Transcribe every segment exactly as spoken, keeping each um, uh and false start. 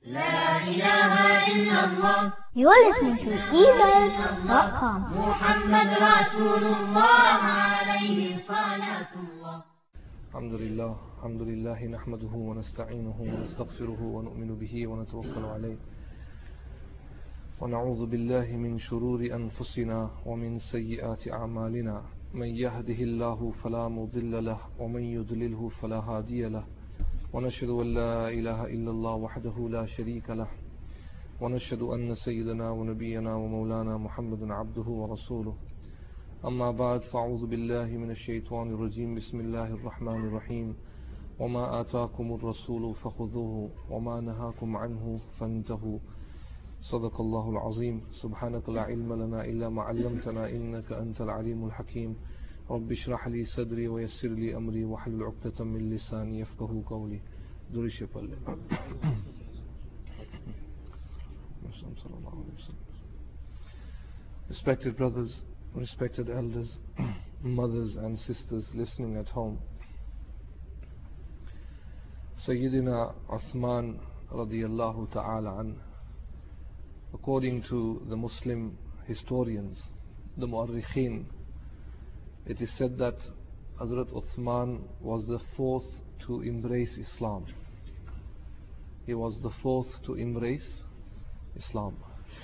لا إله إلا الله. You are listening to e-mail dot com. محمد رسول الله عليه صلاة الله. الحمد لله الحمد لله نحمده ونستعينه ونستغفره ونؤمن به ونتوكل عليه ونعوذ بالله من شرور أنفسنا ومن سيئات أعمالنا من يهده الله فلا مضل له ومن يضلله فلا هادي له ونشهد أن لا إله إلا الله وحده لا شريك له ونشهد أن سيدنا ونبينا ومولانا محمد عبده ورسوله أما بعد فأعوذ بالله من الشيطان الرجيم بسم الله الرحمن الرحيم وما آتاكم الرسول فخذوه وما نهاكم عنه فانتهوا صدق الله العظيم سبحانك لا علم لنا إلا ما علمتنا إنك أنت العليم الحكيم رب اشرح لي صدري ويسر لي أمري واحلل عقدة من لساني يفقهوا قولي درش پله. Respected brothers, respected elders, mothers and sisters listening at home, Sayyidina Uthman radiyallahu ta'ala an, according to the Muslim historians, the Mu'arrikhin, it is said that Hazrat Uthman was the fourth to embrace Islam. He was the fourth to embrace Islam.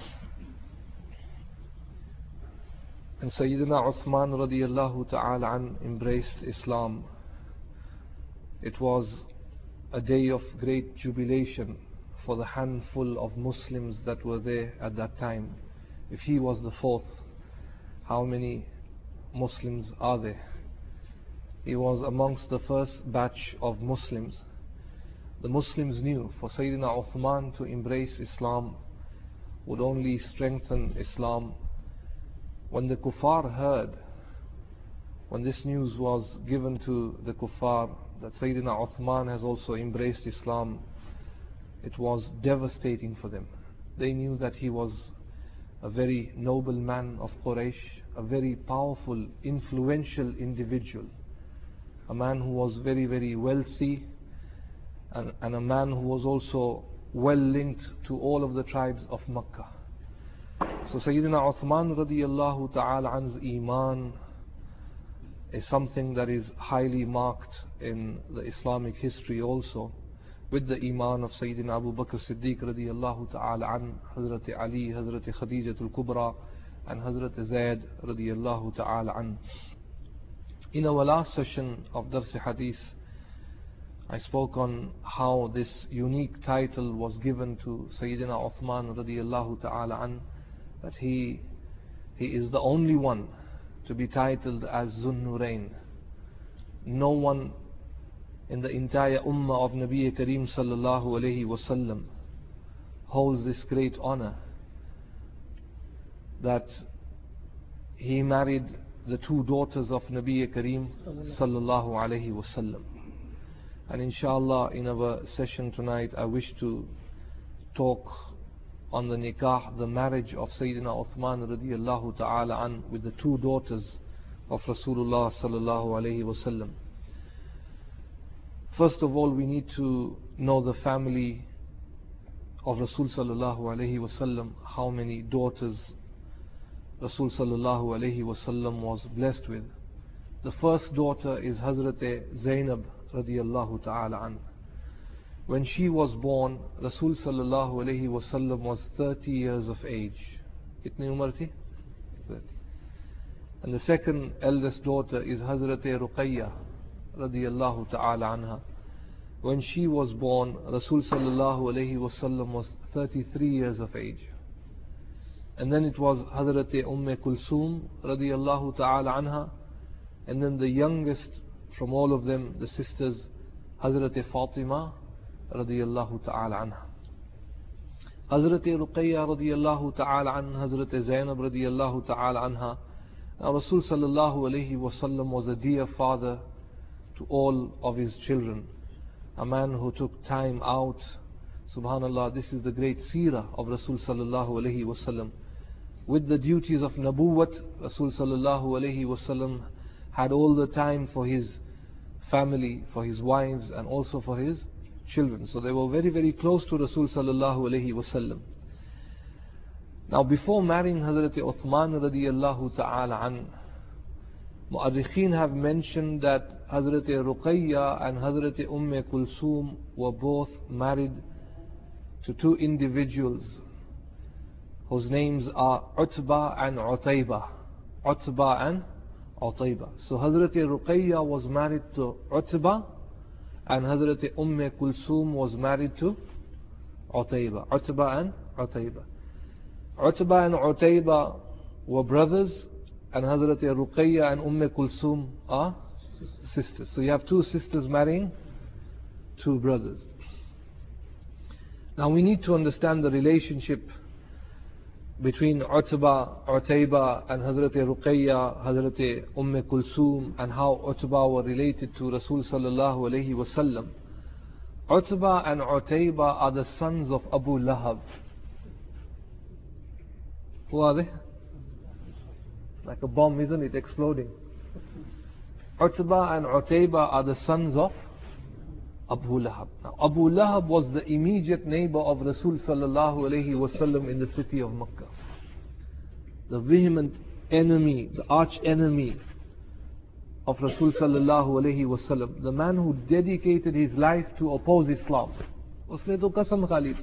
And Sayyidina Uthman radiyallahu ta'ala an embraced Islam. It was a day of great jubilation for the handful of Muslims that were there at that time. If he was the fourth, how many Muslims are there? He was amongst the first batch of Muslims. The Muslims knew for Sayyidina Uthman to embrace Islam would only strengthen Islam. When the kuffar heard, when this news was given to the kuffar that Sayyidina Uthman has also embraced Islam, it was devastating for them. They knew that he was a very noble man of Quraysh, a very powerful, influential individual, a man who was very, very wealthy, and, and a man who was also well linked to all of the tribes of Makkah. So Sayyidina Uthman radiyallahu ta'ala an's iman is something that is highly marked in the Islamic history also, with the iman of Sayyidina Abu Bakr Siddiq radiyallahu ta'ala an, Hazrat Ali, Hazrat Khadijatul Kubra, and Hazrat Zayd radiyallahu ta'ala an. In our last session of Dars Hadith, I spoke on how this unique title was given to Sayyidina Uthman radiyallahu ta'ala an, that he, he is the only one to be titled as Zun Nurain. No one in the entire ummah of Nabi Kareem sallallahu alayhi wasallam holds this great honor, that he married the two daughters of Nabi Kareem sallallahu alayhi wasallam. And inshallah in our session tonight I wish to talk on the nikah, the marriage of Sayyidina Uthman radiyallahu ta'ala an with the two daughters of Rasulullah sallallahu alayhi wasallam. First of all, we need to know the family of Rasul sallallahu alayhi wasallam, how many daughters Rasul sallallahu alayhi wasallam was blessed with. The first daughter is Hazrat Zainab radiyallahu ta'ala an. When she was born, Rasul sallallahu alayhi wasallam was thirty years of age. Kitni umar thi? thirty. And the second eldest daughter is Hazrat Ruqayya radiyallahu ta'ala anha. When she was born, Rasul sallallahu alayhi wasallam was thirty-three years of age. And then it was Hazrat Umm Kulsum radiyallahu ta'ala anha. And then the youngest from all of them, the sisters, Hazrat Fatima radiyallahu ta'ala anha. Hazrat Ruqayya radiyallahu ta'ala anha, Hazrat Zainab radiyallahu ta'ala anha. Now Rasul sallallahu alayhi wasallam was a dear father to all of his children, a man who took time out. Subhanallah, this is the great seerah of Rasul sallallahu alayhi wasallam. With the duties of Nabuwat, Rasul sallallahu alayhi wasallam had all the time for his family, for his wives, and also for his children. So they were very, very close to Rasul sallallahu alayhi wasallam. Now before marrying Hazrat Uthman radiyallahu ta'ala an, Mu'arrikheen have mentioned that Hazrat Ruqayya and Hazrat Umm Kulsum were both married to two individuals whose names are Utbah and Utayba. Utbah and Utayba. So Hazrat Ruqayya was married to Utbah and Hazrat Umm Kulsum was married to Utayba. Utbah and Utayba. Utbah and Utayba were brothers, and Hazrat Ruqayya and Umm Kulsum are sisters. So you have two sisters marrying two brothers. Now we need to understand the relationship between Utbah, Utayba and Hazrat Ruqayya, Hazrat Umm Kulsum, and how Utbah were related to Rasul sallallahu alayhi wasallam. Utbah and Utayba are the sons of Abu Lahab. Who are they? Like a bomb, isn't it, exploding? Utbah and Utayba are the sons of Abu Lahab. Now, Abu Lahab was the immediate neighbor of Rasul sallallahu alayhi wasallam in the city of Makkah. The vehement enemy, the arch enemy of Rasul sallallahu alayhi wasallam. The man who dedicated his life to oppose Islam. Usne to qasam khalid.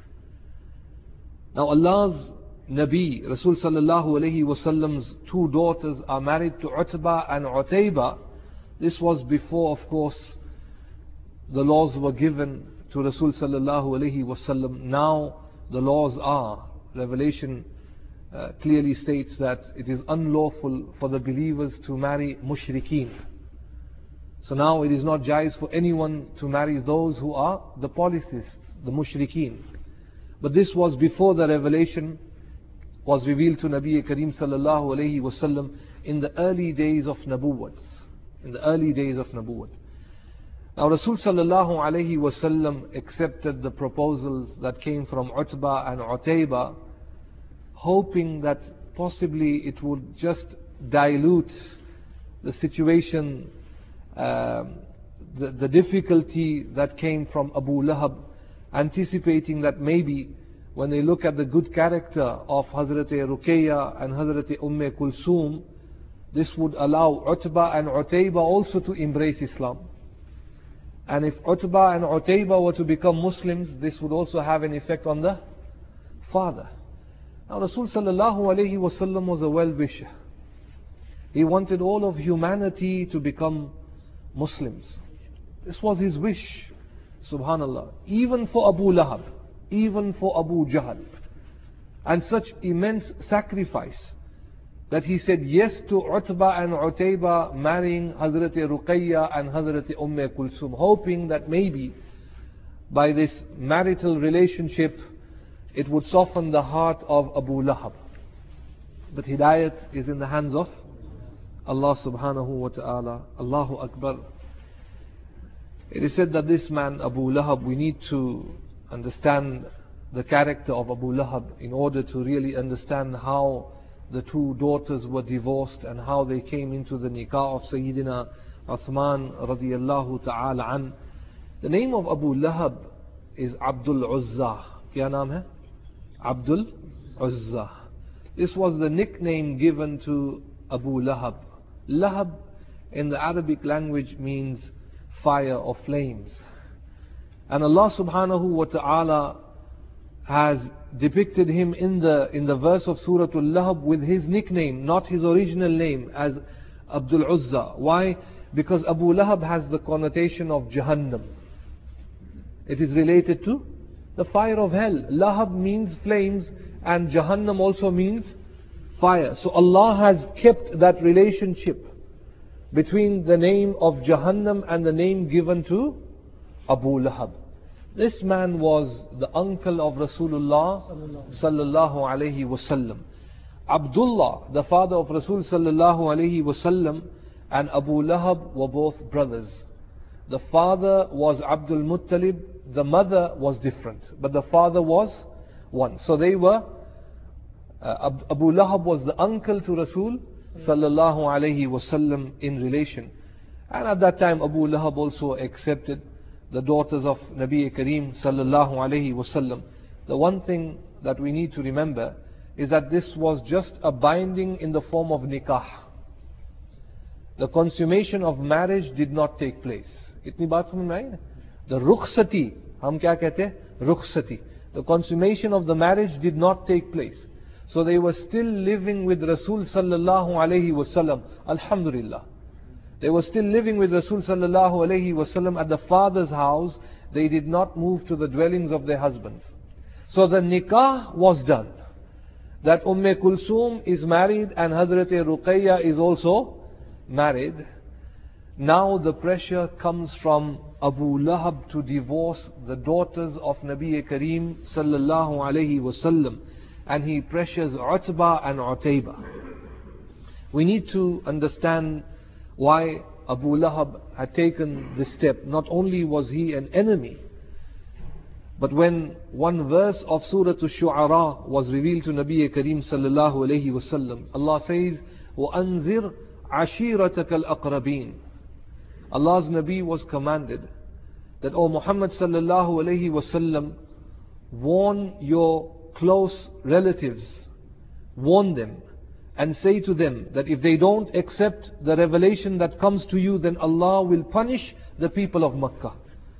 Now Allah's Nabi, Rasul sallallahu alayhi wasallam's two daughters are married to Utbah and Utayba. This was before, of course, the laws were given to Rasul sallallahu alayhi wasallam. Now the laws are, Revelation uh, clearly states that it is unlawful for the believers to marry mushrikeen. So now it is not jais for anyone to marry those who are the polytheists, the mushrikeen. But this was before the revelation was revealed to Nabi Kareem sallallahu alayhi wasallam in the early days of Nabuwwat. In the early days of Nabuwwat. Now Rasul sallallahu alayhi wasallam accepted the proposals that came from Utbah and Utayba, hoping that possibly it would just dilute the situation, uh, the, the difficulty that came from Abu Lahab, anticipating that maybe when they look at the good character of Hazrat Ruqayya and Hazrat Umm Kulsum, this would allow Utbah and Utayba also to embrace Islam. And if Utbah and Utayba were to become Muslims, this would also have an effect on the father. Now Rasul sallallahu alayhi wasallam was a well-wisher. He wanted all of humanity to become Muslims. This was his wish, subhanallah. Even for Abu Lahab, even for Abu Jahl. And such immense sacrifice that he said yes to Utbah and Utayba marrying Hazrat Ruqayya and Hazrat Umm Kulsum, hoping that maybe by this marital relationship it would soften the heart of Abu Lahab. But Hidayat is in the hands of Allah subhanahu wa ta'ala. Allahu Akbar. It is said that this man Abu Lahab, we need to understand the character of Abu Lahab in order to really understand how the two daughters were divorced and how they came into the nikah of Sayyidina Uthman radiyallahu ta'ala an. The name of Abu Lahab is Abdul Uzza. Kya naam hai? Abdul Uzza. This was the nickname given to Abu Lahab. Lahab in the Arabic language means fire or flames. And Allah subhanahu wa ta'ala has depicted him in the in the verse of Surah Al-Lahab with his nickname, not his original name, as Abdul Uzza. Why? Because Abu Lahab has the connotation of Jahannam. It is related to the fire of hell. Lahab means flames and Jahannam also means fire. So Allah has kept that relationship between the name of Jahannam and the name given to Abu Lahab. This man was the uncle of Rasulullah sallallahu alayhi wasallam. Abdullah, the father of Rasul sallallahu alayhi wasallam, and Abu Lahab were both brothers. The father was Abdul Muttalib, the mother was different, but the father was one. So they were, uh, Abu Lahab was the uncle to Rasul sallallahu alayhi wasallam in relation. And at that time Abu Lahab also accepted the daughters of Nabi Kareem sallallahu alayhi wasallam, the one thing that we need to remember is that this was just a binding in the form of nikah. The consummation of marriage did not take place. Itni baat samajh mein aayi na? The rukhsati, hum kya kehte hain? Rukhsati. The consummation of the marriage did not take place. So they were still living with Rasul sallallahu alayhi wasallam. Alhamdulillah. They were still living with Rasul sallallahu alayhi wasallam at the father's house. They did not move to the dwellings of their husbands. So the nikah was done. That Umm Kulsum is married and Hazrat Ruqayya is also married. Now the pressure comes from Abu Lahab to divorce the daughters of Nabi Kareem sallallahu alayhi wasallam, and he pressures Utbah and Utayba. We need to understand why Abu Lahab had taken this step. Not only was he an enemy, but when one verse of Surah Ash-Shu'ara was revealed to Nabi Kareem sallallahu alayhi wasallam, Allah says, وَأَنذِرْ عَشِيرَتَكَ الْأَقْرَبِينَ. Allah's Nabi was commanded that, O Muhammad sallallahu alayhi wasallam, warn your close relatives, warn them, and say to them that if they don't accept the revelation that comes to you, then Allah will punish the people of Makkah.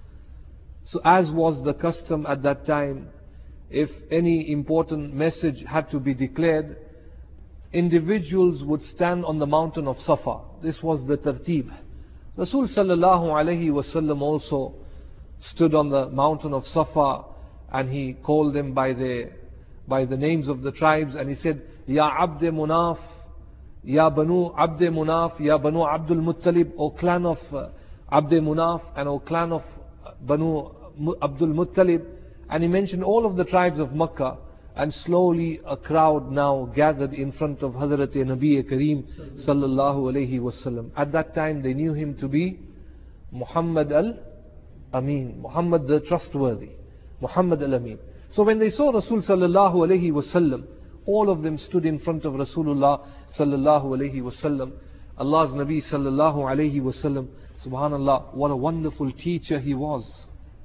So as was the custom at that time, if any important message had to be declared, individuals would stand on the mountain of Safa. This was the tartib. Rasul sallallahu alayhi wasallam also stood on the mountain of Safa, and he called them by their by the names of the tribes, and he said, Ya Abd Munaf, Ya Banu Abd Munaf, Ya Banu Abdul Muttalib, O clan of uh, Abd Munaf, and O clan of uh, Banu Abdul Muttalib. And he mentioned all of the tribes of Makkah, and slowly a crowd now gathered in front of Hazrat Nabi Kareem sallallahu alayhi wasallam. At that time they knew him to be Muhammad al-Amin, Muhammad the trustworthy, Muhammad al-Amin. So when they saw Rasul sallallahu alayhi wasallam, all of them stood in front of Rasulullah sallallahu alayhi wasallam. Allah's Nabi sallallahu alayhi wasallam, subhanallah, what a wonderful teacher he was.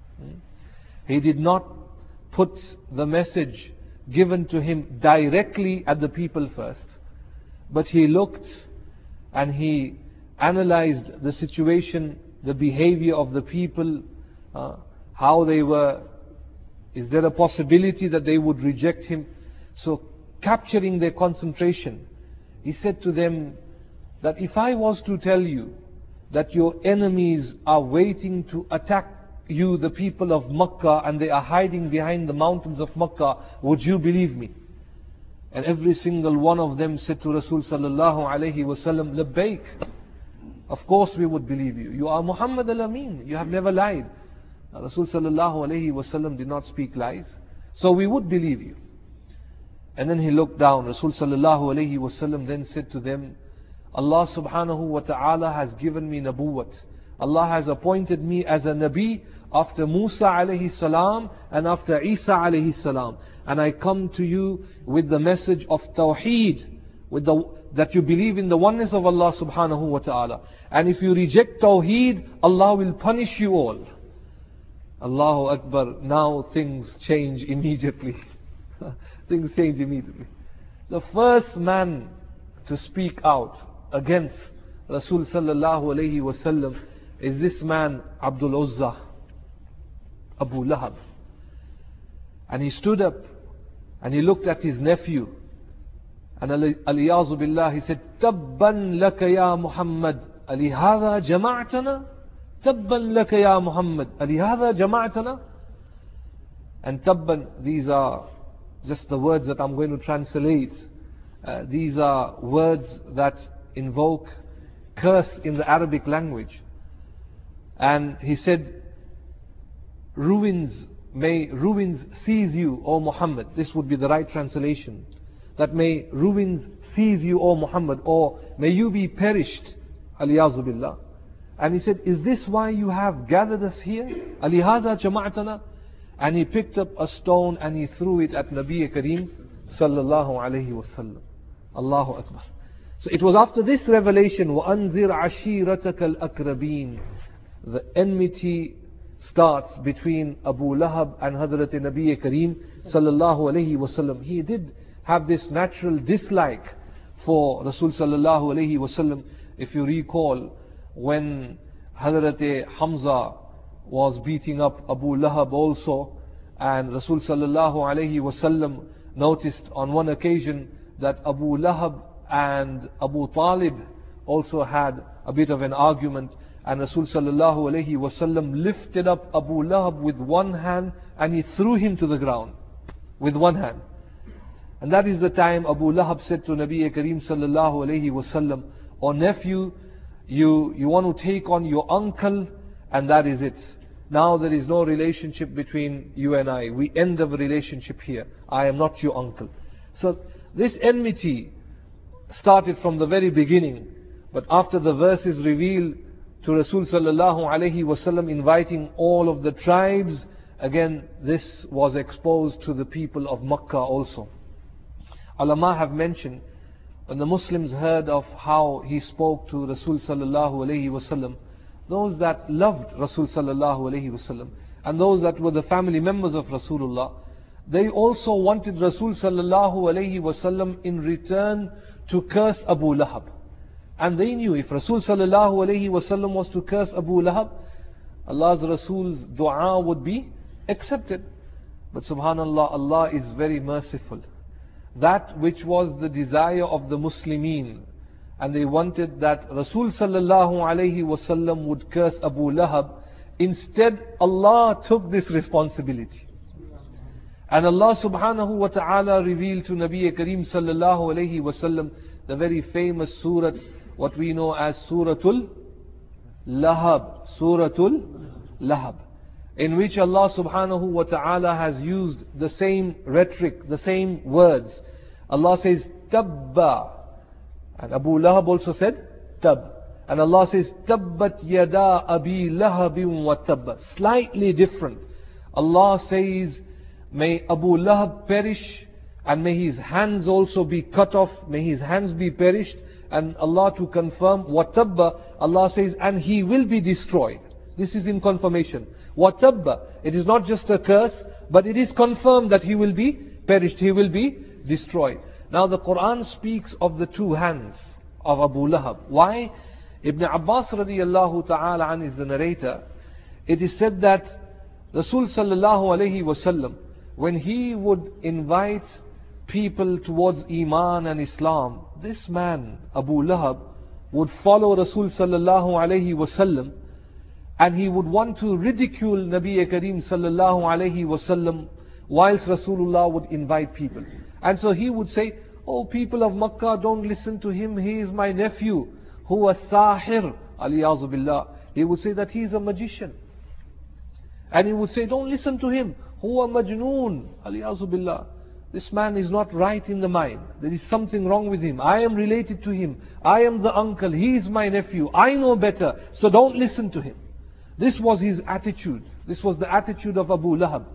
He did not put the message given to him directly at the people first, but he looked and he analyzed the situation, the behavior of the people, uh, how they were. Is there a possibility that they would reject him? So capturing their concentration, he said to them that if I was to tell you that your enemies are waiting to attack you, the people of Makkah, and they are hiding behind the mountains of Makkah, would you believe me? And every single one of them said to Rasul sallallahu alayhi wasallam, Labbaik. Of course we would believe you. You are Muhammad al-Amin. You have never lied. Rasul sallallahu alayhi wasallam did not speak lies, so we would believe you. And then he looked down. Rasul sallallahu alayhi wasallam then said to them, Allah subhanahu wa ta'ala has given me nabuwwat. Allah has appointed me as a nabi after Musa alayhi salam and after Isa alayhi salam. And I come to you with the message of Tawheed, with the, that you believe in the oneness of Allah subhanahu wa ta'ala. And if you reject Tawheed, Allah will punish you all. Allahu Akbar. Now things change immediately. Things change immediately. The first man to speak out against Rasul sallallahu alayhi wasallam is this man Abdul Uzza, Abu Lahab. And he stood up and he looked at his nephew, and aliyazu billah, he said, Tabban laka ya Muhammad, alihadha jama'atana? Tabban laka ya Muhammad, alihadha jama'atana? And Tabban, these are just the words that I'm going to translate. Uh, these are words that invoke curse in the Arabic language. And he said, ruins, may ruins seize you, O Muhammad. This would be the right translation. That may ruins seize you, O Muhammad, or may you be perished, aliyazu billah. And he said, is this why you have gathered us here? Alihaza jama'atana? And he picked up a stone and he threw it at Nabi Kareem sallallahu alayhi wasallam. Allahu Akbar. So it was after this revelation, وَأَنذِرْ عَشِيرَتَكَ الْأَقْرَبِينَ, the enmity starts between Abu Lahab and Hazrat Nabi Kareem sallallahu alayhi wasallam. He did have this natural dislike for Rasul sallallahu alayhi wasallam. If you recall, when Hazrat Hamza was beating up Abu Lahab also, and Rasul sallallahu alayhi wasallam noticed on one occasion that Abu Lahab and Abu Talib also had a bit of an argument, and Rasul sallallahu alayhi wasallam lifted up Abu Lahab with one hand and he threw him to the ground with one hand. And that is the time Abu Lahab said to Nabi Kareem sallallahu alayhi wasallam, "O nephew, you, you want to take on your uncle, and that is it. Now there is no relationship between you and I. We end the relationship here. I am not your uncle." So this enmity started from the very beginning. But after the verse is revealed to Rasul sallallahu alayhi wasallam inviting all of the tribes, again this was exposed to the people of Makkah also. Ulama have mentioned, when the Muslims heard of how he spoke to Rasul sallallahu alayhi wasallam, those that loved Rasul sallallahu alayhi wasallam and those that were the family members of Rasulullah, they also wanted Rasul sallallahu alayhi wasallam in return to curse Abu Lahab. And they knew if Rasul sallallahu alayhi wasallam was to curse Abu Lahab, Allah's Rasul's dua would be accepted. But subhanallah, Allah is very merciful. That which was the desire of the Muslimin, and they wanted that Rasul sallallahu alayhi wasallam would curse Abu Lahab, instead Allah took this responsibility. And Allah subhanahu wa ta'ala revealed to Nabi Kareem sallallahu alayhi wasallam the very famous surah, what we know as Suratul Lahab, Suratul Lahab, in which Allah subhanahu wa ta'ala has used the same rhetoric, the same words. Allah says, Tabba. And Abu Lahab also said, Tab. And Allah says, Tabbat yada abi lahabin wa tabba. Slightly different. Allah says, may Abu Lahab perish, and may his hands also be cut off, may his hands be perished. And Allah to confirm, Watabba, Allah says, and he will be destroyed. This is in confirmation. Watabba, it is not just a curse, but it is confirmed that he will be perished, he will be destroyed. Now the Quran speaks of the two hands of Abu Lahab. Why? Ibn Abbas radiallahu ta'ala an is the narrator. It is said that Rasul sallallahu alayhi wasallam, when he would invite people towards Iman and Islam, this man, Abu Lahab, would follow Rasul sallallahu alayhi wasallam, and he would want to ridicule Nabi Kareem sallallahu alayhi wasallam, whilst Rasulullah would invite people. And so he would say, "Oh people of Makkah, don't listen to him, he is my nephew, huwa sahir, aliyazu billah." He would say that he is a magician. And he would say, "Don't listen to him, huwa majnoon, aliyazu billah. This man is not right in the mind. There is something wrong with him. I am related to him. I am the uncle. He is my nephew. I know better. So don't listen to him." This was his attitude. This was the attitude of Abu Lahab.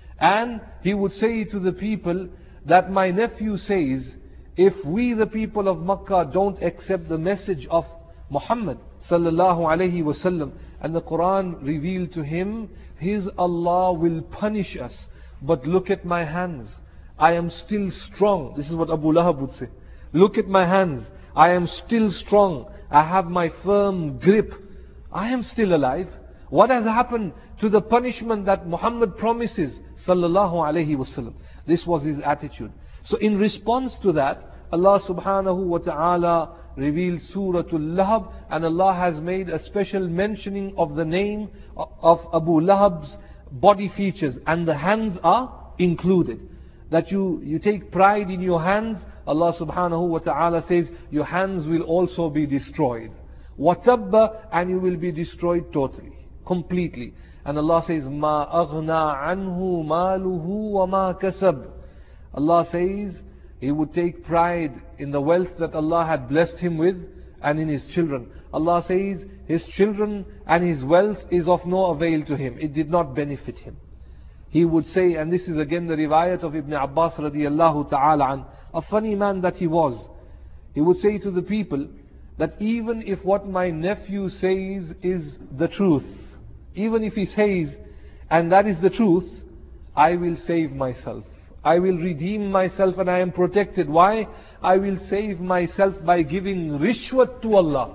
And he would say to the people that my nephew says, if we the people of Makkah don't accept the message of Muhammad sallallahu alayhi wasallam, and the Quran revealed to him, his Allah will punish us. But look at my hands. I am still strong. This is what Abu Lahab would say. Look at my hands. I am still strong. I have my firm grip. I am still alive. What has happened to the punishment that Muhammad promises? Sallallahu alayhi wasallam. This was his attitude. So in response to that, Allah subhanahu wa ta'ala revealed Suratul Lahab, and Allah has made a special mentioning of the name of Abu Lahab's body features, and the hands are included. That you, you take pride in your hands, Allah subhanahu wa ta'ala says, your hands will also be destroyed. Watabba, and you will be destroyed totally, completely. And Allah says, Ma aghna anhu maluhu wa ma kasab. Allah says, he would take pride in the wealth that Allah had blessed him with, and in his children. Allah says, his children and his wealth is of no avail to him. It did not benefit him. He would say, and this is again the riwayat of Ibn Abbas radiallahu ta'ala an, a funny man that he was. He would say to the people that even if what my nephew says is the truth, Even if he says, and that is the truth, I will save myself. I will redeem myself and I am protected. Why? I will save myself by giving rishwat to Allah.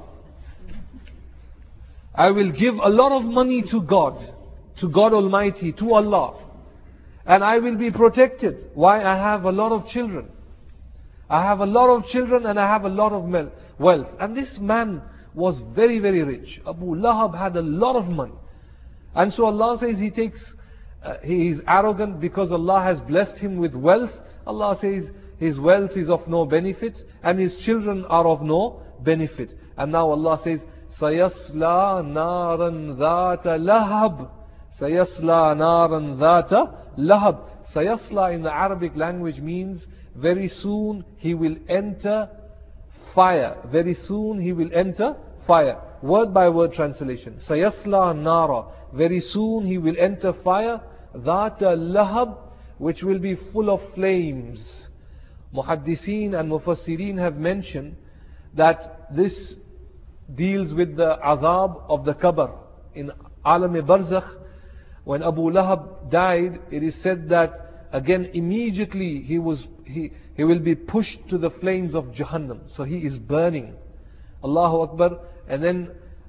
I will give a lot of money to God, to God Almighty, to Allah. And I will be protected. Why? I have a lot of children. I have a lot of children and I have a lot of wealth. And this man was very, very rich. Abu Lahab had a lot of money. And so Allah says he takes, uh, he is arrogant because Allah has blessed him with wealth. Allah says his wealth is of no benefit and his children are of no benefit. And now Allah says, سَيَصْلَى نَارًا ذَاتَ لَهَبٍ Sayasla naran dhata lahab. Sayasla in the Arabic language means very soon he will enter fire. Very soon he will enter fire. Word by word translation. Sayasla nara. Very soon he will enter fire. Dhata lahab, which will be full of flames. Muhaddiseen and Mufassirin have mentioned that this deals with the azab of the qabr. In Alam-e-Barzakh, when Abu Lahab died, it is said that again immediately he was he, he will be pushed to the flames of Jahannam. So he is burning. Allahu Akbar. And then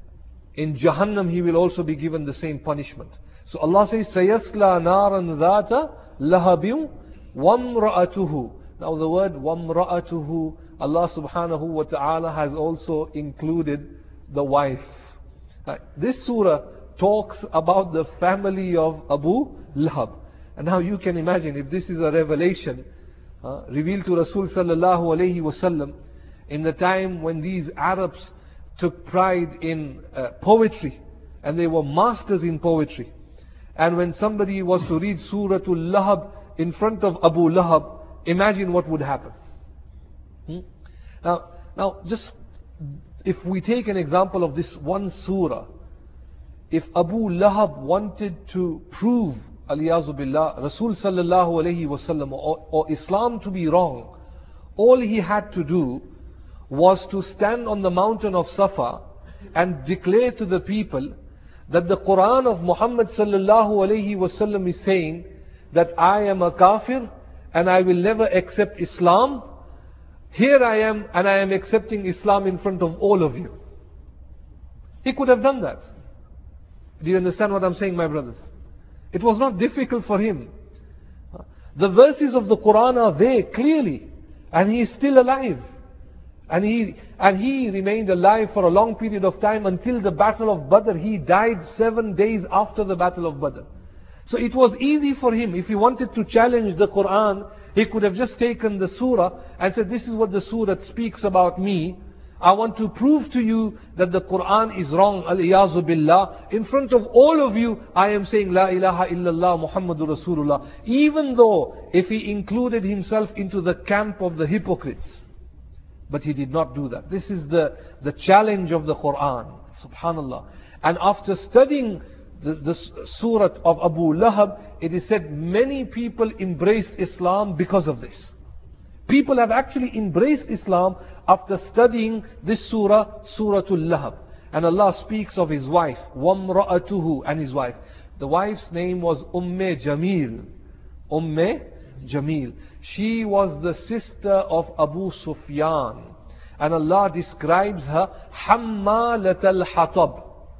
in Jahannam he will also be given the same punishment. So Allah says, Sayasla naran dhata lahabim wamra'atuhu. Now the word wamra'atuhu, Allah subhanahu wa ta'ala has also included the wife. Right. This surah talks about the family of Abu Lahab. And now you can imagine, if this is a revelation uh, revealed to Rasul sallallahu alayhi wasallam in the time when these Arabs took pride in uh, poetry and they were masters in poetry, and when somebody was to read Suratul Lahab in front of Abu Lahab, imagine what would happen. Hmm? Now, now just if we take an example of this one surah, if Abu Lahab wanted to prove, aliyazu billah, Rasul sallallahu alayhi wasallam or, or Islam to be wrong, all he had to do was to stand on the mountain of Safa and declare to the people that the Quran of Muhammad sallallahu alayhi wasallam is saying that I am a kafir and I will never accept Islam. Here I am and I am accepting Islam in front of all of you. He could have done that. Do you understand what I'm saying, my brothers? It was not difficult for him. The verses of the Quran are there clearly, and he is still alive. And he, and he remained alive for a long period of time until the Battle of Badr. He died seven days after the Battle of Badr. So it was easy for him. If he wanted to challenge the Quran, he could have just taken the surah and said, this is what the surah speaks about me. I want to prove to you that the Quran is wrong, al-iyazu billah. In front of all of you, I am saying, La ilaha illallah Muhammadur Rasulullah. Even though, if he included himself into the camp of the hypocrites. But he did not do that. This is the, the challenge of the Quran. Subhanallah. And after studying the, the surah of Abu Lahab, it is said many people embraced Islam because of this. People have actually embraced Islam after studying this surah, Suratul Lahab. And Allah speaks of his wife, Wamra'atuhu, and his wife. The wife's name was Umme Jamil. Umme Jamil. She was the sister of Abu Sufyan. And Allah describes her, Hammalatal Hatab.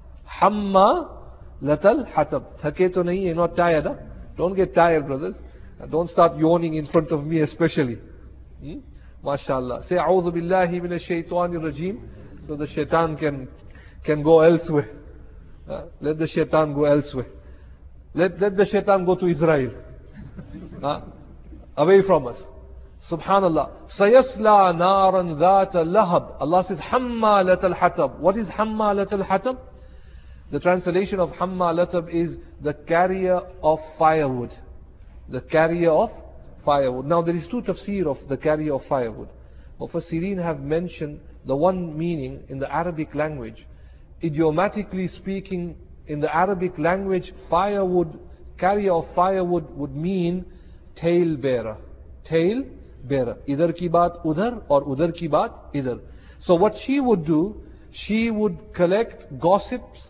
Hammalatal Hatab. Thake to nahi, you're not tired, huh? Don't get tired, brothers. Don't start yawning in front of me especially. Hmm? MashaAllah. Say, A'udhu billahi minash shaitanir rajeem. So the shaitan can, can go elsewhere. Uh, let the shaitan go elsewhere. Let, let the shaitan go to Israel. Uh, away from us. Subhanallah. Sayasla naran dhata lahab. Allah says, Hammalat al-hatab. What is Hammalat al-hatab? The translation of Hammalatab is the carrier of firewood. The carrier of firewood. Now there is two tafsir of the carrier of firewood. Mufassirin have mentioned the one meaning in the Arabic language. Idiomatically speaking, in the Arabic language, firewood, carrier of firewood would mean tail bearer. Tail bearer. Idhar ki baat udhar or udhar ki baat idhar. So what she would do, she would collect gossips,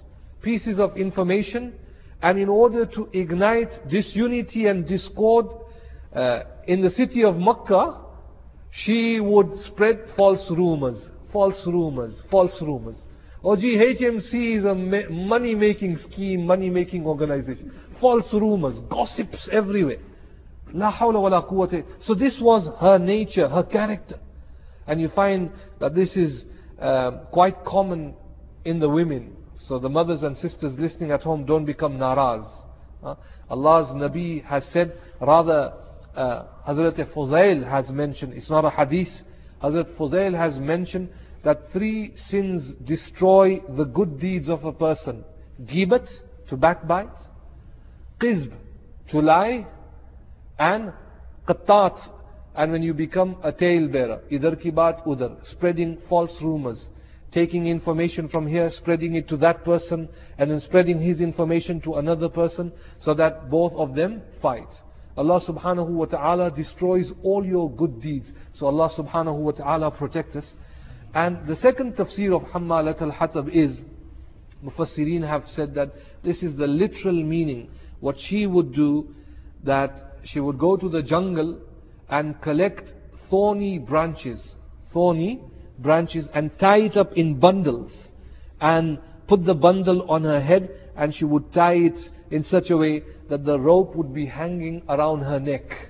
pieces of information, and in order to ignite disunity and discord uh, in the city of Makkah, she would spread false rumors, false rumors, false rumors. Oh gee, H M C is a money-making scheme, money-making organization. False rumors, gossips everywhere. La hawla wa la quwwata. So this was her nature, her character. And you find that this is uh, quite common in the women. So the mothers and sisters listening at home, don't become naraz. Uh, Allah's Nabi has said, rather uh, Hazrat Fuzail has mentioned, it's not a hadith, Hazrat Fuzail has mentioned that three sins destroy the good deeds of a person. Ghibat, to backbite, qizb, to lie, and qattat, and when you become a talebearer, idhar ki baat udhar, spreading false rumors, taking information from here, spreading it to that person, and then spreading his information to another person, so that both of them fight. Allah subhanahu wa ta'ala destroys all your good deeds. So Allah subhanahu wa ta'ala protect us. And the second tafsir of Hammalat al-Hatab is, Mufassirin have said that this is the literal meaning. What she would do, that she would go to the jungle and collect thorny branches, thorny branches, and tie it up in bundles, and put the bundle on her head, and she would tie it in such a way that the rope would be hanging around her neck.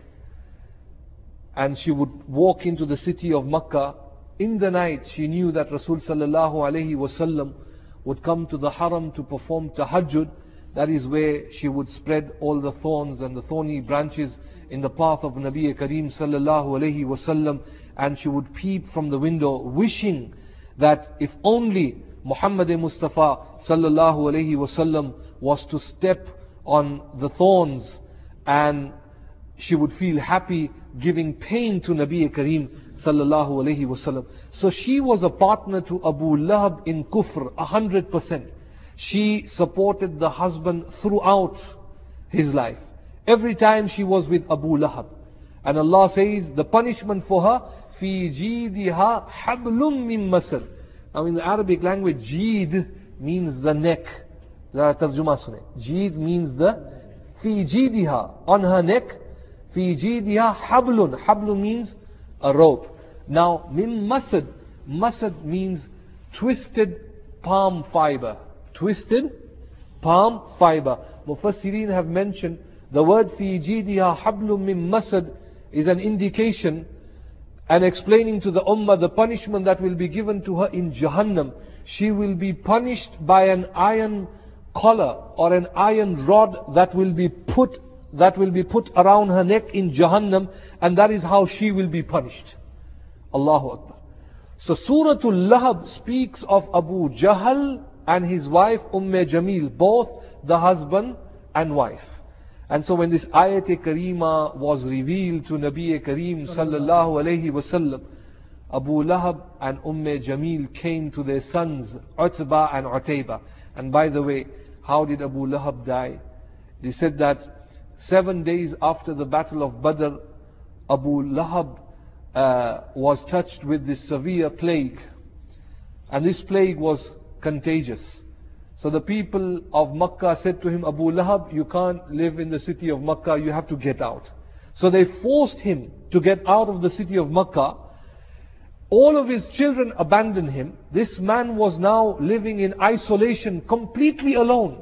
And she would walk into the city of Makkah. In the night, she knew that Rasul sallallahu alaihi wasallam would come to the haram to perform tahajjud. That is where she would spread all the thorns and the thorny branches in the path of Nabi Kareem sallallahu alaihi wasallam, and she would peep from the window, wishing that if only Muhammad Mustafa sallallahu alaihi wasallam was to step on the thorns, and she would feel happy giving pain to Nabi Kareem sallallahu alaihi wasallam. So she was a partner to Abu Lahab in kufr, a hundred percent. She supported the husband throughout his life. Every time she was with Abu Lahab. And Allah says the punishment for her, fi jidiha hablum min masad. Now in the Arabic language, jid means the neck. Jid means the, fi jidiha, on her neck, fi jidiha hablun. Hablun means a rope. Now min masad, masad means twisted palm fiber. Twisted palm fiber. Mufassirin have mentioned the word fi jidiha hablum min masad is an indication and explaining to the ummah the punishment that will be given to her in Jahannam. She will be punished by an iron collar or an iron rod that will be put that will be put around her neck in Jahannam, and that is how she will be punished. Allahu Akbar. So Suratul Lahab speaks of Abu Jahl and his wife Umm Jamil, both the husband and wife. And so when this ayat karima was revealed to Nabi Kareem sallallahu alayhi wasallam, Abu Lahab and Umm Jamil came to their sons Utbah and Utayba. And by the way, how did Abu Lahab die? They said that seven days after the battle of Badr, Abu Lahab uh, was touched with this severe plague. And this plague was contagious. So the people of Makkah said to him, Abu Lahab, you can't live in the city of Makkah, you have to get out. So they forced him to get out of the city of Makkah. All of his children abandoned him. This man was now living in isolation, completely alone.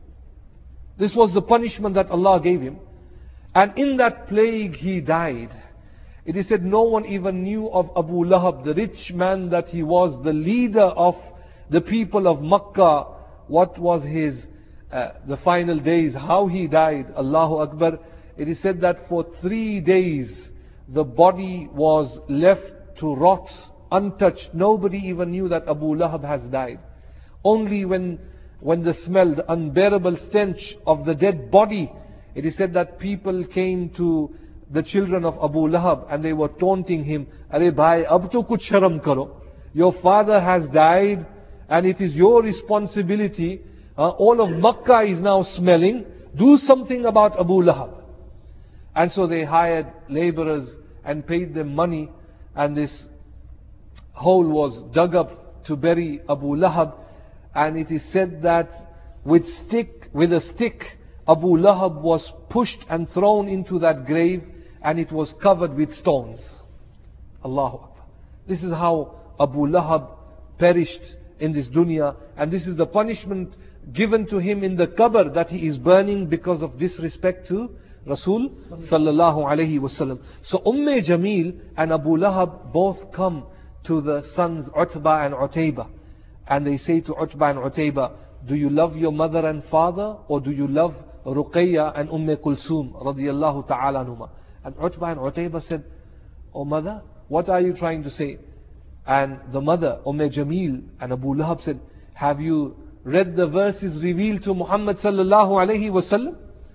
This was the punishment that Allah gave him. And in that plague he died. It is said no one even knew of Abu Lahab, the rich man that he was, the leader of the people of Makkah. What was his, uh, the final days, how he died, Allahu Akbar. It is said that for three days the body was left to rot, untouched. Nobody even knew that Abu Lahab has died. Only when, when the smell, the unbearable stench of the dead body, it is said that people came to the children of Abu Lahab and they were taunting him, Arey bhai, ab to kuch sharam karo. Your father has died, and it is your responsibility. Uh, all of Makkah is now smelling. Do something about Abu Lahab. And so they hired laborers and paid them money. And this hole was dug up to bury Abu Lahab. And it is said that with stick, with a stick, Abu Lahab was pushed and thrown into that grave, and it was covered with stones. Allahu Akbar. This is how Abu Lahab perished in this dunya, and this is the punishment given to him in the qabr, that he is burning because of disrespect to Rasul sallallahu alayhi wasallam. So Umm Jamil and Abu Lahab both come to the sons Utbah and Utayba, and they say to Utbah and Utayba, do you love your mother and father, or do you love Ruqayya and Umm Kulsum radiyallahu ta'ala anhuma? And Utbah and Utayba said, oh mother, what are you trying to say? And the mother, Umm Jamil and Abu Lahab said, have you read the verses revealed to Muhammad sallallahu alayhi wasallam?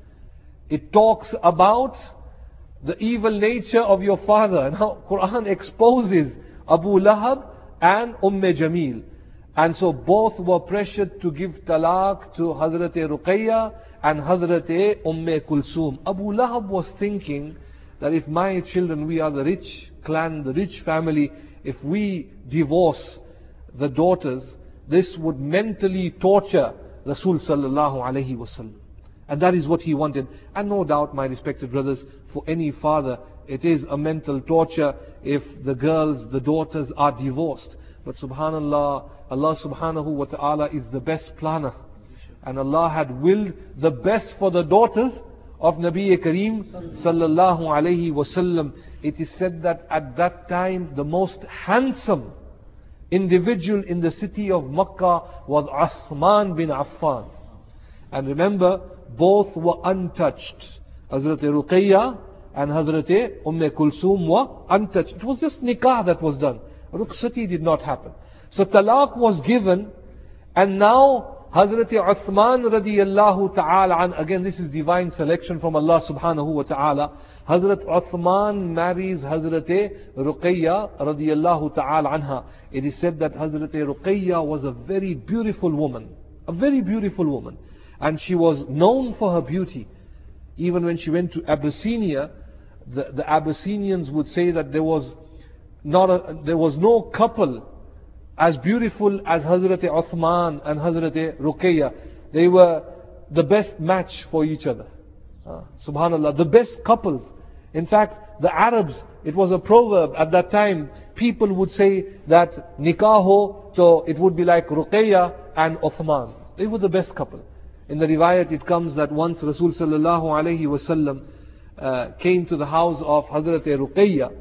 It talks about the evil nature of your father. Now Quran exposes Abu Lahab and Umm Jamil. And so both were pressured to give talaq to Hazrat Ruqayya and Hazrat Umm Kulsum. Abu Lahab was thinking that if my children, we are the rich clan, the rich family, if we divorce the daughters, this would mentally torture Rasul sallallahu alayhi wasallam. And that is what he wanted. And no doubt, my respected brothers, for any father, it is a mental torture if the girls, the daughters are divorced. But subhanallah, Allah subhanahu wa ta'ala is the best planner. And Allah had willed the best for the daughters of Nabi Kareem sallallahu alayhi wasallam. It is said that at that time the most handsome individual in the city of Makkah was Uthman bin Affan. And remember, both were untouched. Hazrat Ruqayya and Hazrat Umm Kulsum were untouched. It was just nikah that was done. Rukhsati did not happen. So talaq was given, and now Hazrat Uthman radiyallahu ta'ala an, again this is divine selection from Allah subhanahu wa ta'ala. Hazrat Uthman marries Hazrat Ruqayya radiyallahu ta'ala anha. It is said that Hazrat Ruqayya was a very beautiful woman. A very beautiful woman. And she was known for her beauty. Even when she went to Abyssinia, the, the Abyssinians would say that there was not a, there was no couple as beautiful as Hazrat Uthman and Hazrat Ruqayya. They were the best match for each other. Uh, Subhanallah, the best couples. In fact, the Arabs, it was a proverb at that time. People would say that nikah ho, so it would be like Ruqayya and Uthman. They were the best couple. In the riwayat it comes that once Rasul sallallahu alayhi wasallam uh, came to the house of Hazrat Ruqayya,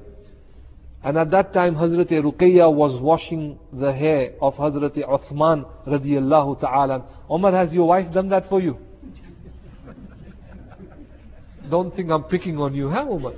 and at that time Hazrat Ruqayya was washing the hair of Hazrat Uthman radiyallahu ta'ala. Omar, has your wife done that for you? Don't think I'm picking on you, huh Omar?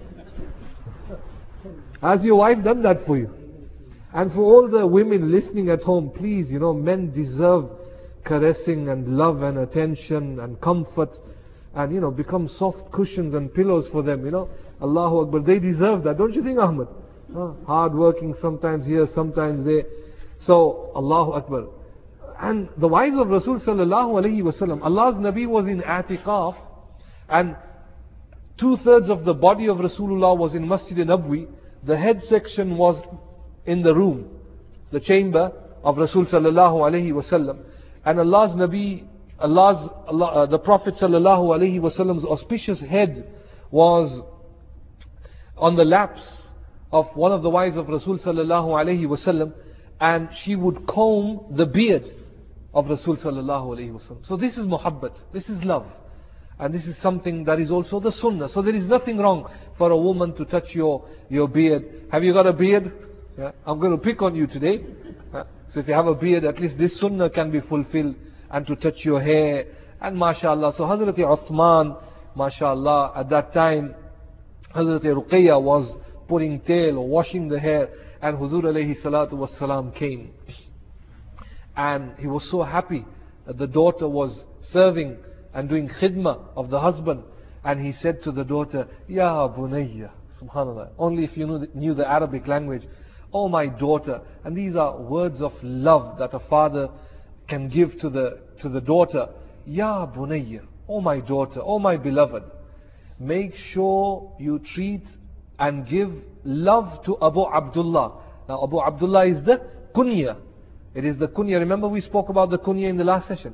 Has your wife done that for you? And for all the women listening at home, please, you know, men deserve caressing and love and attention and comfort, and you know, become soft cushions and pillows for them, you know. Allahu Akbar, they deserve that, don't you think, Ahmad? Uh, hard working, sometimes here, sometimes there. So, Allahu Akbar. And the wives of Rasul sallallahu alayhi wasallam, Allah's Nabi was in Atiqaf, and two-thirds of the body of Rasulullah was in Masjid Nabwi. The head section was in the room, the chamber of Rasul sallallahu alayhi wasallam. And Allah's Nabi, Allah's, Allah, uh, the Prophet sallallahu alayhi wasallam's auspicious head was on the laps of one of the wives of Rasul sallallahu alayhi wasallam, and she would comb the beard of Rasul sallallahu alayhi wasallam. So this is muhabbat, this is love. And this is something that is also the sunnah. So there is nothing wrong for a woman to touch your, your beard. Have you got a beard? Yeah? I'm going to pick on you today. Yeah? So if you have a beard, at least this sunnah can be fulfilled, and to touch your hair. And mashallah, so Hazrat Uthman, mashallah, at that time, Hazrat Ruqayya was putting tail or washing the hair, and Huzur alayhi salatu wassalam came. And he was so happy that the daughter was serving and doing khidmah of the husband. And he said to the daughter, Ya Bunayya, subhanallah, only if you knew the, knew the Arabic language, oh my daughter. And these are words of love that a father can give to the, to the daughter. Ya Bunayya, oh my daughter, oh my beloved, make sure you treat and give love to Abu Abdullah. Now Abu Abdullah is the kunya. It is the kunya. Remember we spoke about the kunya in the last session.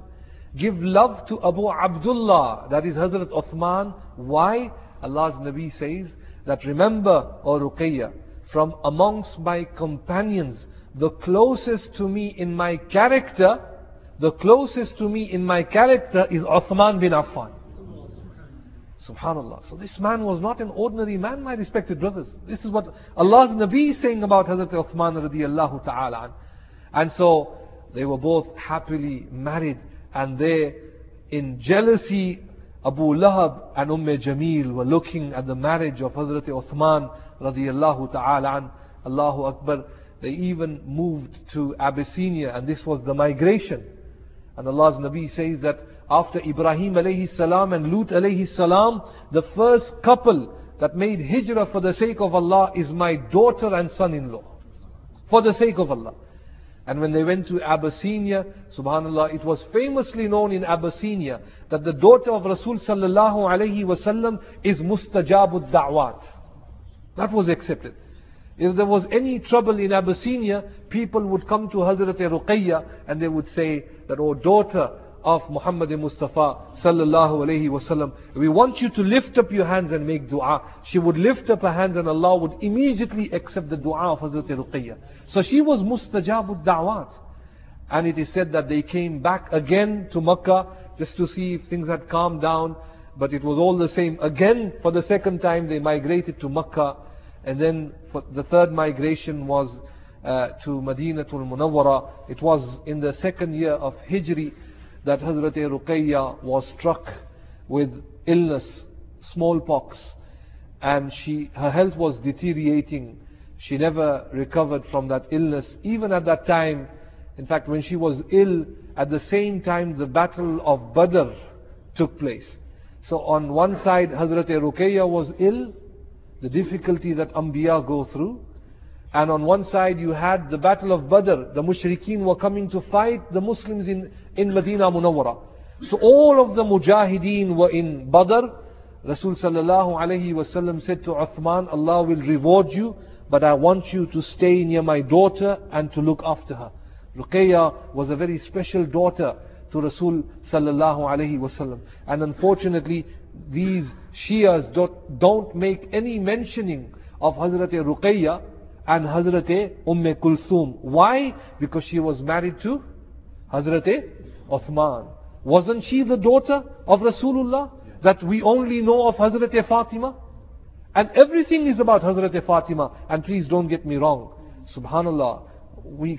Give love to Abu Abdullah, that is Hazrat Uthman. Why? Allah's Nabi says that, remember, O Ruqayya, from amongst my companions, the closest to me in my character, the closest to me in my character is Uthman bin Affan. Subhanallah. So this man was not an ordinary man, my respected brothers. This is what Allah's Nabi is saying about Hazrat Uthman radiallahu ta'ala an. And so they were both happily married, and they, in jealousy, Abu Lahab and Umm Jamil were looking at the marriage of Hazrat Uthman radiallahu ta'ala an. Allahu Akbar. They even moved to Abyssinia, and this was the migration. And Allah's Nabi says that after Ibrahim alayhi salam and Lut alayhi salam, the first couple that made hijrah for the sake of Allah is my daughter and son-in-law. For the sake of Allah. And when they went to Abyssinia, subhanallah, it was famously known in Abyssinia that the daughter of Rasul sallallahu alayhi wasallam is mustajabud da'wat. That was accepted. If there was any trouble in Abyssinia, people would come to Hazrat Ruqayya and they would say that, "O daughter of Muhammad Mustafa sallallahu alayhi wasallam, we want you to lift up your hands and make dua." She would lift up her hands and Allah would immediately accept the dua of Hazrat Ruqayya. So she was mustajabud da'wat. And it is said that they came back again to Makkah just to see if things had calmed down. But it was all the same. Again, for the second time, they migrated to Makkah. And then for the third migration was uh, to Madinatul Munawwara. It was in the second year of Hijri that Hazrat Ruqayya was struck with illness, smallpox, and she, her health was deteriorating. She never recovered from that illness. Even at that time, in fact, when she was ill, at the same time the battle of Badr took place. So on one side, Hazrat Ruqayya was ill, the difficulty that Anbiya go through. And on one side you had the battle of Badr. The mushrikeen were coming to fight the Muslims in, in Medina Munawwara. So all of the mujahideen were in Badr. Rasul sallallahu alayhi wasallam said to Uthman, "Allah will reward you, but I want you to stay near my daughter and to look after her." Ruqayya was a very special daughter to Rasul sallallahu alayhi wasallam. And unfortunately, these Shias don't, don't make any mentioning of Hazrat Ruqayya and Hazrat Umm Kulthum. Why? Because she was married to Hazrat Uthman. Wasn't she the daughter of Rasulullah that we only know of Hazrat Fatima? And everything is about Hazrat Fatima. And please don't get me wrong. Subhanallah. We,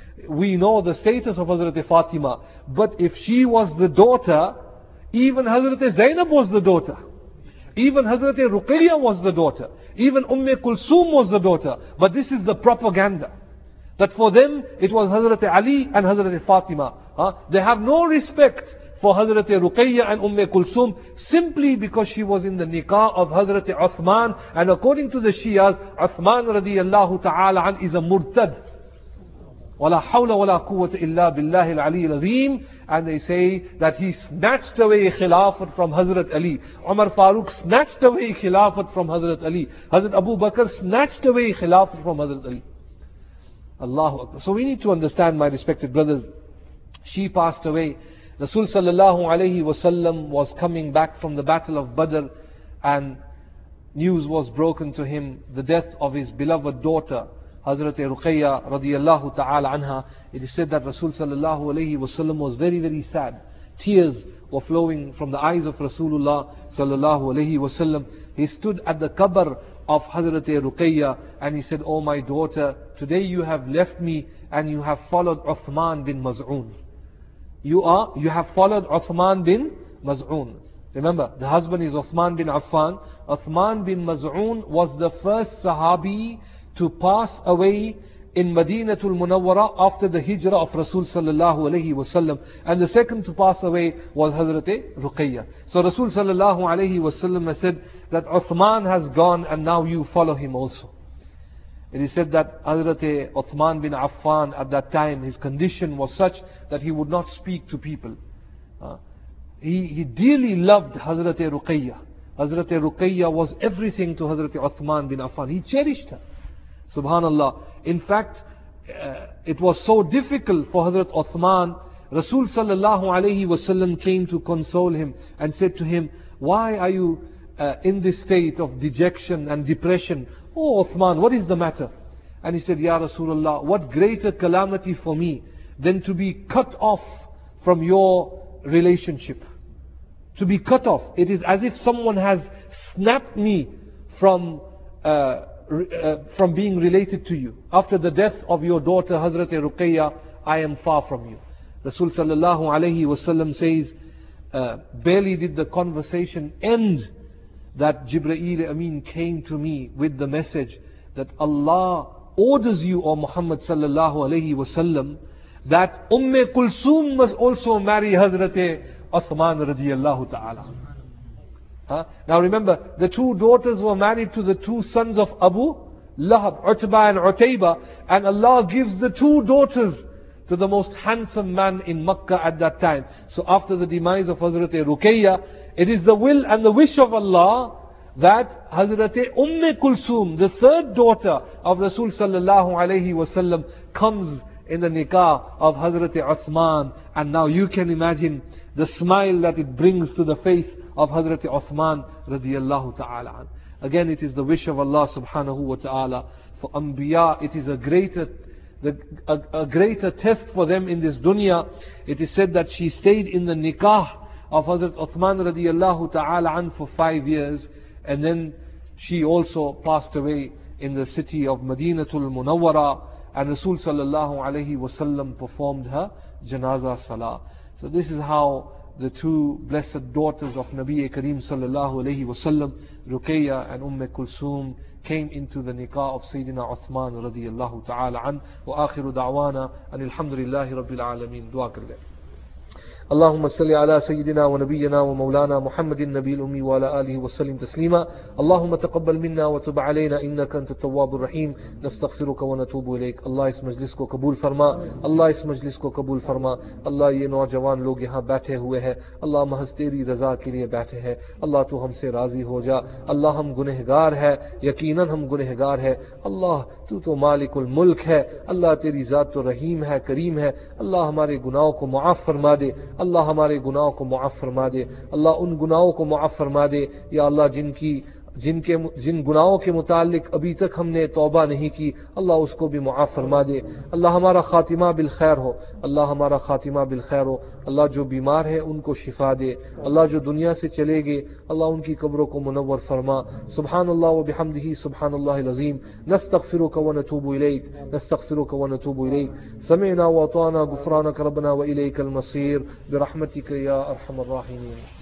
we know the status of Hazrat Fatima. But if she was the daughter, even Hazrat Zainab was the daughter. Even Hazrat Ruqayya was the daughter. Even Umm Kulthum was the daughter. But this is the propaganda. That for them, it was Hazrat Ali and Hazrat Fatima. Huh? They have no respect for Hazrat Ruqayya and Umm Kulthum simply because she was in the nikah of Hazrat Uthman. And according to the Shias, Uthman radiyallahu ta'ala an is a murtad. وَلَا حَوْلَ وَلَا قُوَّةَ إِلَّا بِاللَّهِ الْعَلِيِّ الْعَظِيمِ. And they say that he snatched away Khilafat from Hazrat Ali. Umar Farooq snatched away Khilafat from Hazrat Ali. Hazrat Abu Bakr snatched away Khilafat from Hazrat Ali. Allahu Akbar. So we need to understand, my respected brothers, she passed away. Rasul sallallahu alayhi wasallam was coming back from the battle of Badr, and news was broken to him, the death of his beloved daughter, Hazrat Ruqayya radiyallahu ta'ala anha. It is said that Rasul sallallahu alayhi wasallam was very very sad. Tears were flowing from the eyes of Rasulullah sallallahu alayhi wasallam. He stood at the qabr of Hazrat Ruqayya and he said, "Oh my daughter, today you have left me and you have followed Uthman bin Maz'un. You are, you have followed Uthman bin Maz'un." Remember, the husband is Uthman bin Affan. Uthman bin Maz'un was the first Sahabi to pass away in Madinatul Munawwara after the hijrah of Rasul sallallahu alayhi wasallam. And the second to pass away was Hazrat Ruqayya. So Rasul sallallahu alayhi wasallam said that Uthman has gone and now you follow him also. It is said that Hazrat Uthman bin Affan at that time, his condition was such that he would not speak to people. Uh, he, he dearly loved Hazrat Ruqayya. Hazrat Ruqayya was everything to Hazrat Uthman bin Affan. He cherished her. Subhanallah. In fact, uh, it was so difficult for Hazrat Uthman Rasul sallallahu alayhi wasallam came to console him and said to him, why are you uh, in this state of dejection and depression? Oh Uthman, what is the matter? And he said, Ya Rasulullah, what greater calamity for me than to be cut off from your relationship. To be cut off. It is as if someone has snapped me from uh, uh, from being related to you. After the death of your daughter Hazrat Ruqayya, I am far from you. Rasul sallallahu alayhi wasallam says, uh, barely did the conversation end that Jibreel Amin came to me with the message that Allah orders you, O Muhammad sallallahu alayhi wasallam, that Umm Kulsum must also marry Hazrat Uthman radiyallahu ta'ala. Huh? Now remember, the two daughters were married to the two sons of Abu Lahab, Utbah and Utayba, and Allah gives the two daughters to the most handsome man in Makkah at that time. So after the demise of Hazrat Ruqayya, it is the will and the wish of Allah that Hazrat Umm Kulsum, the third daughter of Rasul sallallahu alayhi wasallam, comes in the nikah of Hazrat Uthman. And now you can imagine the smile that it brings to the face of Hazrat Uthman radiyallahu ta'ala. Again, it is the wish of Allah subhanahu wa ta'ala. For Anbiya, it is a greater The, a, a greater test for them in this dunya. It is said that she stayed in the nikah of Hazrat Uthman radiyallahu ta'ala an for five years, and then she also passed away in the city of Madinatul Munawwara, and Rasul sallallahu alayhi wasallam performed her janaza salah. So this is how the two blessed daughters of Nabi Kareem sallallahu alayhi wasallam, Ruqayya and Umm Kulsum, came into the nikah of Sayyidina Uthman radiyallahu ta'ala an. Wa akhiru da'wana an alhamdulillahi rabbil alameen. Dua kar le. اللهم صل على سيدنا ونبينا ومولانا محمد النبي الأمي وعلى آله وسلم تسليما. اللهم تقبل منا وتب علينا إنك أنت التواب الرحيم. نستغفرك ونتوب إليك. Allah इस मजलिस को कबूल फरमा. Allah इस मजलिस को कबूल फरमा. Allah ये नौजवान लोग यहाँ बैठे हुए हैं, Allah महज तेरी रज़ा के लिए बैठे हैं. Allah तू हमसे राज़ी हो जा. Allah हम गुनहगार है, यकीनन हम गुनहगार है. Allah तू तो मालिकुल मुल्क है. Allah तेरी ज़ात तो रहीम है, करीम है. Allah हमारे गुनाहों को मुआफ़ फरमा दे. अल्लाह हमारे गुनाहों को मुआफ़ फरमा दे. अल्लाह उन गुनाहों को मुआफ़ फरमा दे या अल्लाह जिनकी जिनके जिन गुनाहों के मुतालिक अभी तक हमने तौबा नहीं की, अल्लाह उसको भी मुआफ़ फरमा दे. अल्लाह हमारा खातिमा बिल खैर हो. अल्लाह हमारा खातिमा बिल खैर हो. अल्लाह जो बीमार है उनको शिफा दे. अल्लाह जो दुनिया से चले गए, अल्लाह उनकी कब्रों को मुनव्वर फरमा. सुब्हानल्लाह व बिहम्दिही सुब्हानल्लाहिल अज़ीम. नस्तग़फिरुका व नतूबु इलैक. नस्तग़फिरुका व नतूबु इलैक. समिअना व अताना गुफ़रानक रब्बना व इलैकल मसीर. बिरहमतिका या अरहमर राहिमीन.